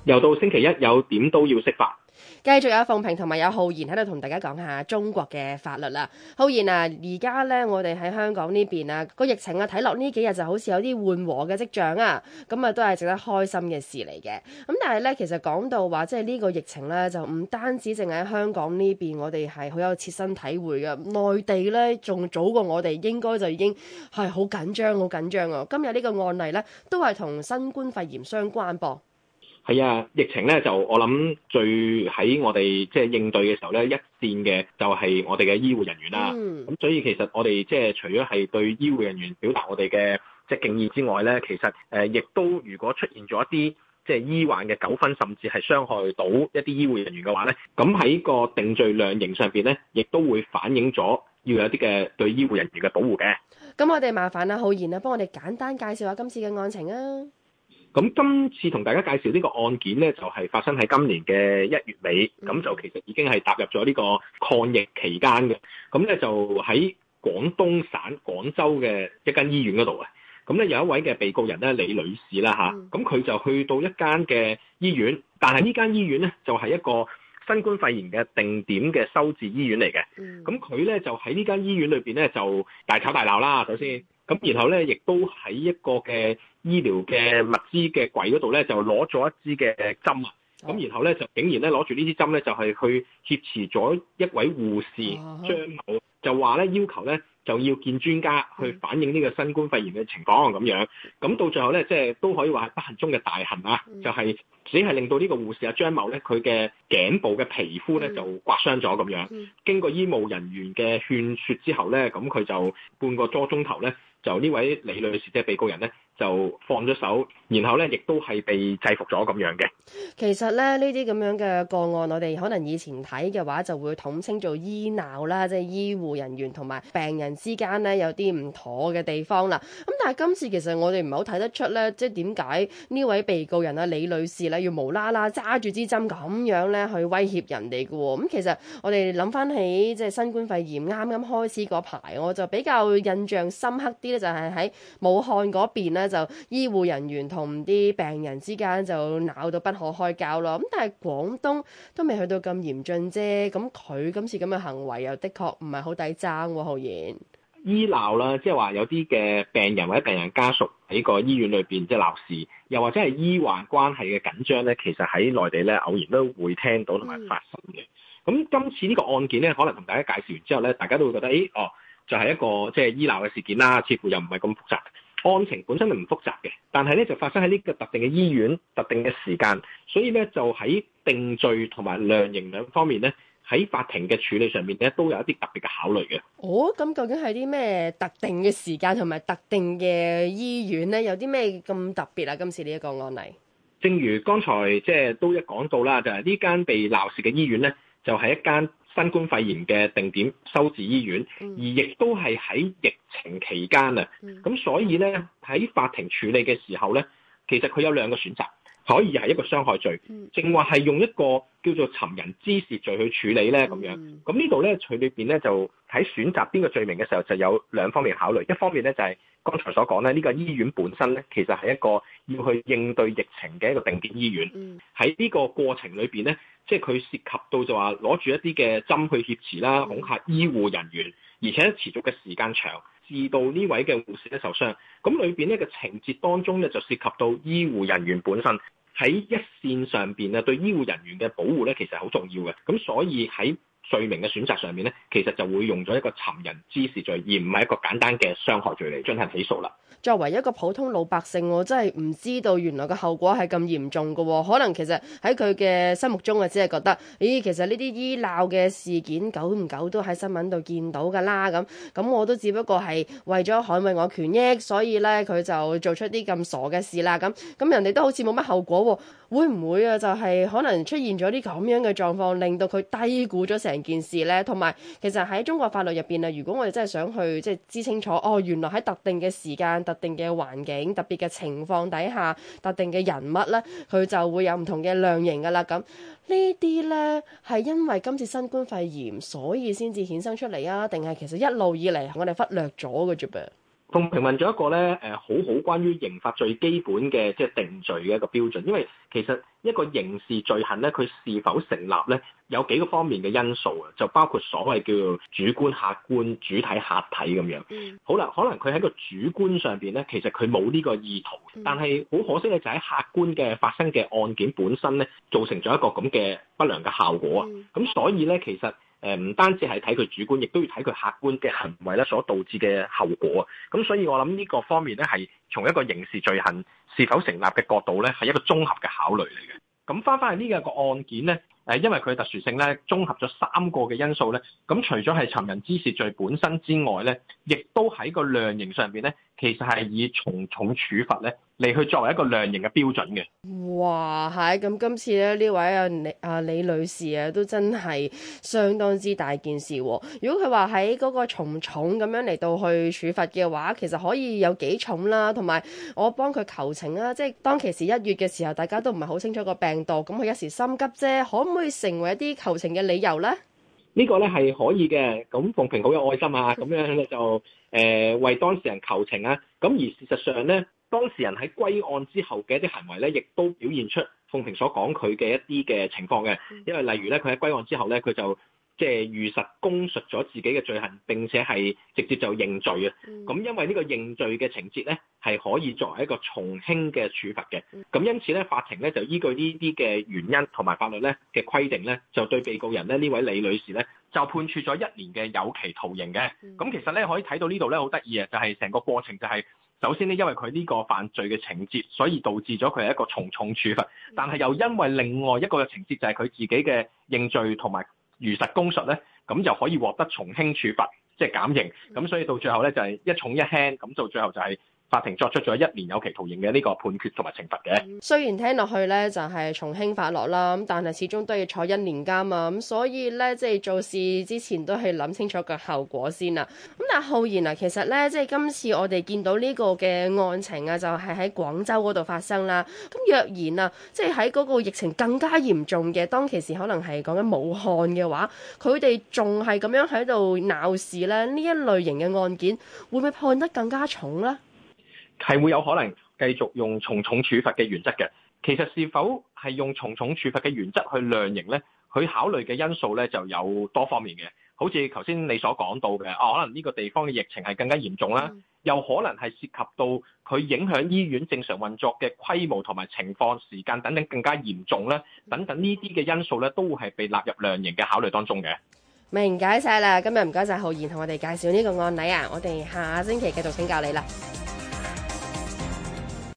又到星期一有點都要識法， 繼續有鳳萍同埋有浩然喺度同大家講下中國嘅法律啦。浩然啊，而家咧我哋喺香港呢邊啊個疫情啊睇落呢幾日就好似有啲緩和嘅跡象啊，咁啊都係值得開心嘅事嚟嘅。咁但係咧其實講到話即係呢個疫情咧就唔單止淨係喺香港呢邊，我哋係好有切身體會嘅。內地咧仲早過我哋，應該就已經係好緊張好緊張啊。今日呢個案例咧都係同新冠肺炎相關噃。 係啊，疫情咧就我諗最喺我哋即係應對嘅時候咧，一線嘅就係我哋嘅醫護人員啦。咁所以其實我哋即係除咗係對醫護人員表達我哋嘅即係敬意之外咧，其實亦都如果出現咗一啲即係醫患嘅糾紛，甚至係傷害到一啲醫護人員嘅話咧，咁喺個定罪量刑上邊咧，亦都會反映咗要有一啲嘅對醫護人員嘅保護嘅。 咁我哋麻煩浩然啊，幫我哋簡單介紹下今次嘅案情啊。 咁今次同大家介紹呢個案件呢，就係發生喺今年嘅1月尾，咁就其實已經係踏入咗呢個抗疫期間嘅。咁呢就喺廣東省廣州嘅一間醫院嗰度啊。咁呢有一位嘅被告人呢，李女士啦嚇，咁佢就去到一間嘅醫院，但係呢間醫院呢，就係一個新冠肺炎嘅定點嘅收治醫院嚟嘅。咁佢呢，就喺呢間醫院裏邊呢，就大吵大鬧啦，首先。咁然後咧，亦都喺一個嘅醫療嘅物資嘅櫃嗰度咧，就攞咗一支嘅針啊！咁然後咧，就竟然咧攞住呢支針咧，就係去挾持咗一位護士張某，就話咧要求咧就要見專家去反映呢個新冠肺炎嘅情況咁樣。咁到最後咧，即係都可以話係不幸中嘅大幸啊！就係只係令到呢個護士張某咧，佢嘅頸部嘅皮膚咧就刮傷咗咁樣。經過醫務人員嘅勸説之後咧，咁佢就半個多鐘頭咧。就呢位李女士即係被告人咧，就放咗手，然後咧亦都係被制服咗咁樣嘅。 其實咧呢啲咁樣嘅個案，我哋可能以前睇嘅話就會統稱做醫鬧啦，即係醫護人員同埋病人之間咧有啲唔妥嘅地方啦。咁但係今次其實我哋唔係好睇得出咧，即係點解呢位被告人啊李女士咧要無啦啦揸住支針咁樣咧去威脅人哋嘅喎。咁其實我哋諗翻起即係新冠肺炎啱啱開始嗰排，我就比較印象深刻啲咧，就係喺武漢嗰邊咧，就醫護人員同啲病人之間就鬧到不可開交咯。咁但係廣東都未去到咁嚴峻啫。咁佢今次咁嘅行為又的確唔係好抵爭喎，浩然。 醫鬧啦，即係話有啲嘅病人或者病人家屬喺個醫院裏邊即係鬧事，又或者係醫患關係嘅緊張咧，其實喺內地咧偶然都會聽到同埋發生嘅。咁今次呢個案件咧，可能同大家介紹完之後咧，大家都會覺得就係一個即係醫鬧嘅事件啦，似乎又唔係咁複雜。案情本身係唔複雜嘅，但係咧就發生喺呢個特定嘅醫院、特定嘅時間，所以咧就喺定罪同埋量刑兩方面咧，喺法庭嘅處理上面咧都有一啲特別嘅考慮嘅。 咁究竟係啲咩特定嘅時間同埋特定嘅醫院咧？有啲咩咁特別啊？今次呢一個案例， 正如剛才即係都一講到啦，就係呢間被鬧事嘅醫院咧，就係一間新冠肺炎嘅定點收治醫院，而亦都係喺疫情期間啊，咁所以咧喺法庭處理嘅時候咧，其實佢有兩個選擇，可以係一個傷害罪，正話係用一個叫做尋人滋事罪去處理咧咁樣。咁呢度咧佢裏邊咧就喺選擇邊個罪名嘅時候就有兩方面考慮，一方面咧就係剛才所講咧，呢個醫院本身咧其實係一個要去應對疫情嘅一個定點醫院，喺呢個過程裏邊咧。即係佢涉及到就話攞住一啲嘅針去挾持啦，恐嚇醫護人員，而且持續嘅時間長，致到呢位嘅護士咧受傷。咁裏邊呢個情節當中咧就涉及到醫護人員本身喺一線上邊啊，對醫護人員嘅保護咧其實好重要嘅。咁所以喺罪名嘅選擇上面咧，其實就會用咗一個尋人滋事罪，而唔係一個簡單嘅傷害罪嚟進行起訴啦。 作為一個普通老百姓，我真係唔知道原來個後果係咁嚴重嘅喎。可能其實喺佢嘅心目中啊，只係覺得，咦，其實呢啲醫鬧嘅事件久唔久都喺新聞度見到㗎啦。咁我都只不過係為咗捍衛我權益，所以咧佢就做出啲咁傻嘅事啦。咁人哋都好似冇乜後果喎。會唔會啊？就係可能出現咗啲咁樣嘅狀況，令到佢低估咗成件事咧？同埋其實喺中國法律入邊啊，如果我哋真係想去即係知清楚，原來喺特定嘅時間、特定嘅環境、特別嘅情況底下、特定嘅人物咧，佢就會有唔同嘅量刑噶啦。咁呢啲咧係因為今次新冠肺炎，所以先至衍生出嚟啊？定係其實一路以嚟我哋忽略咗嘅啫噃？ 同評問咗一個咧好好關於刑法最基本嘅即係定罪嘅一個標準，因為其實一個刑事罪行咧，佢是否成立咧，有幾個方面嘅因素啊，就包括所謂叫做主觀、客觀、主體、客體咁樣。好啦，可能佢喺個主觀上邊咧，其實佢冇呢個意圖，但係好可惜咧，就喺客觀嘅發生嘅案件本身咧，造成咗一個咁嘅不良嘅效果啊。咁所以咧，其實唔單止係睇佢主觀，亦都要睇佢客觀嘅行為咧所導致嘅後果啊。咁所以我諗呢個方面咧，係從一個刑事罪行是否成立嘅角度咧，係一個綜合嘅考慮嚟嘅。咁翻去呢個案件咧，因為佢嘅特殊性咧，綜合咗3個嘅因素咧，咁除咗係尋人滋竊罪本身之外咧，亦都喺個量刑上邊咧，其實係以從重處罰咧嚟去作為一個量刑嘅標準嘅。 哇，係咁今次咧呢位李女士啊，都真係相當之大件事喎。如果佢話喺嗰個從重咁樣嚟到去處罰嘅話，其實可以有幾重啦，同埋我幫佢求情啦，即係當其時1月嘅時候，大家都唔係好清楚個病毒，咁佢一時心急啫，可唔可以成為一啲求情嘅理由咧？ 呢個咧係可以嘅，咁鳳萍好有愛心啊，咁樣咧就為當事人求情啊，咁而事實上咧，當事人喺歸案之後嘅一啲行為咧，亦都表現出鳳萍所講佢嘅一啲嘅情況嘅，因為例如咧，佢喺歸案之後咧，佢就即係如實供述咗自己嘅罪行，並且係直接就認罪啊。咁因為呢個認罪嘅情節咧，係可以作為一個從輕嘅處罰嘅。咁因此咧，法庭咧就依據呢啲嘅原因同埋法律咧嘅規定咧，就對被告人咧呢位李女士咧就判處咗1年嘅有期徒刑嘅。咁其實咧可以睇到呢度咧好得意啊，就係成個過程就係首先咧，因為佢呢個犯罪嘅情節，所以導致咗佢係一個從重處罰。但係又因為另外一個情節就係佢自己嘅認罪同埋如實供述咧，咁就可以獲得從輕處罰，即係減刑。咁所以到最後咧就係一重一輕，咁到最後就係法庭作出咗1年有期徒刑嘅呢個判決同埋懲罰嘅。 雖然聽落去咧就係從輕發落啦，咁但係始終都要坐1年監啊，咁所以咧即係做事之前都係諗清楚個後果先啦。咁但係浩然啊，其實咧即係今次我哋見到呢個嘅案情啊，就係喺廣州嗰度發生啦。咁若然啊，即係喺嗰個疫情更加嚴重嘅當其時，可能係講緊武漢嘅話，佢哋仲係咁樣喺度鬧事咧，呢一類型嘅案件會唔會判得更加重咧？ 係會有可能繼續用從重處罰嘅原則嘅。其實是否係用從重處罰嘅原則去量刑咧？佢考慮嘅因素咧就有多方面嘅。好似頭先你所講到嘅，可能呢個地方嘅疫情係更加嚴重啦，又可能係涉及到佢影響醫院正常運作嘅規模同埋情況、時間等等更加嚴重啦，等等呢啲嘅因素咧都係被納入量刑嘅考慮當中嘅。 明解晒啦，今日唔該晒浩然同我哋介紹呢個案例啊，我哋下星期繼續請教你啦。